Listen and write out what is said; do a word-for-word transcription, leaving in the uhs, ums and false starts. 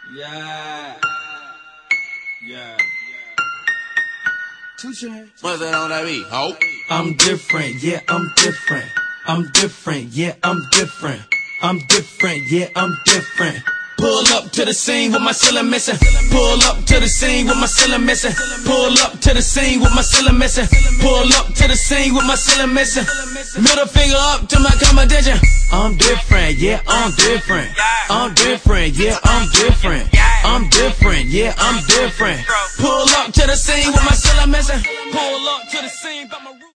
Yeah. Yeah. Touche. What's that on that beat, ho? I'm different, yeah, I'm different. I'm different, yeah, I'm different. I'm different, yeah, I'm different. Pull up to the scene with my ceiling missing. Pull up to the scene with my ceiling missing. Pull up to the scene with my ceiling missing. Pull up to the scene with my ceiling missing. Middle finger up to my competition. I'm different, yeah, I'm different. I'm different, yeah, I'm different. I'm different, yeah, I'm different. Pull up to the scene with my ceiling missing. Pull up to the scene by my roof.